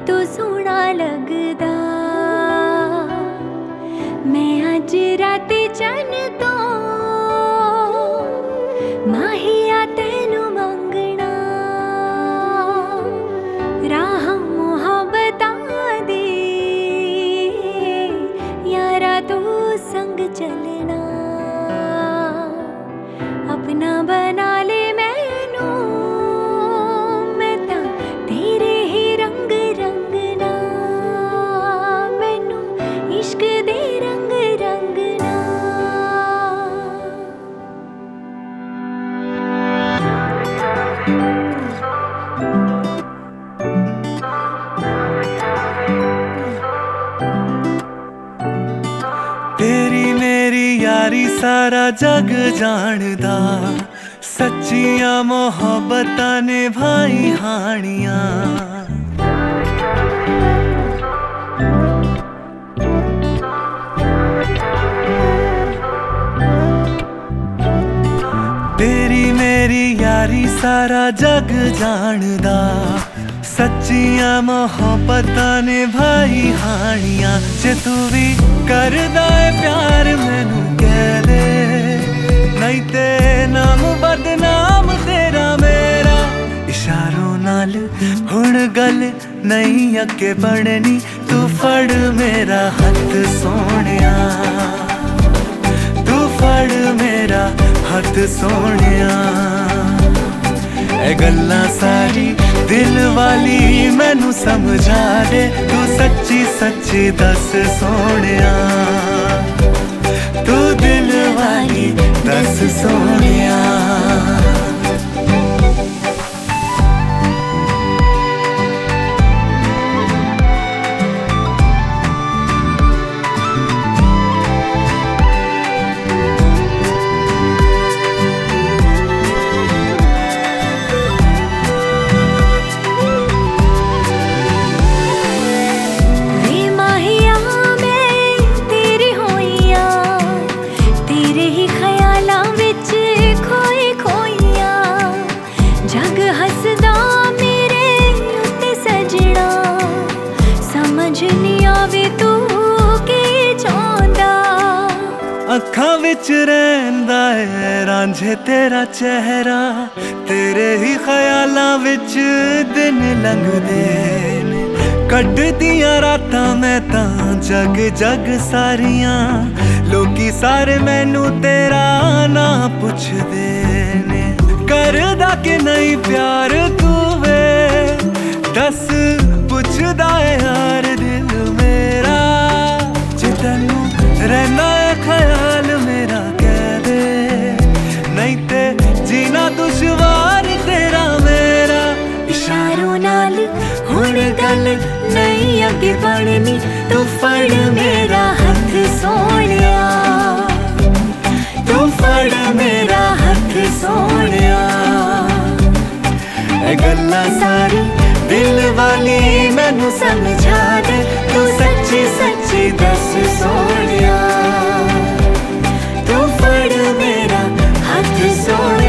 तो सोहना लगदा। मैं अज राती चन तो माहिया तैनू मंगना। राह मुहब्बतां दी यारा तू संग चलना। अपना बना ले मैनू, मैं तां तेरे ही रंग रंगना। मैनू इश्क दे रंग रंगना। तेरी मेरी यारी सारा जग जानदा। सच्चियां मोहब्बतां ने भाई हानियां। तेरी मेरी यारी सारा जग जानदा। सच्चियां मोहब्बतां ने भाई हानियां। जे तू भी करदा है प्यार मैनू कह दे, नहीं ते नाम बदनाम तेरा मेरा। इशारों नाल हुण गल नहीं अगे बढ़नी। तू फड़ मेरा हथ सोहणिया, तू फड़ मेरा हथ सोहणिया। ए गल्लां सारी दिल वाली मैनू समझा दे। तू सच्ची सच्ची दस सोहणिया, तू दिल वाली दस सोहणिया। अखां विच रहिंदा है रांझे तेरा चेहरा। तेरे ही ख्यालां विच दिन लंघदे ने। कड्डदियां रातां मैं तां जग जग सारियां। लोकी सारे मैनू तेरा नां पुछदे ने। करदा कि नहीं प्यार तू वे दस पुछदा है यार दिल मेरा। जे तैनू रहना है ख्याल मेरा कह दे, नहीं ते जीना दुश्वार तेरा मेरा। इशारों नाल हुण गल नहीं अगे बढ़नी। तू फड़ मेरा हथ सोहणिया, तू फड़ मेरा हथ सोहणिया। ए गल्लां सारी दिल वाली मैनू समझा दे। तू सच्ची सच्ची दस सोहणिया, तू फड़ मेरा हथ सोहणिया।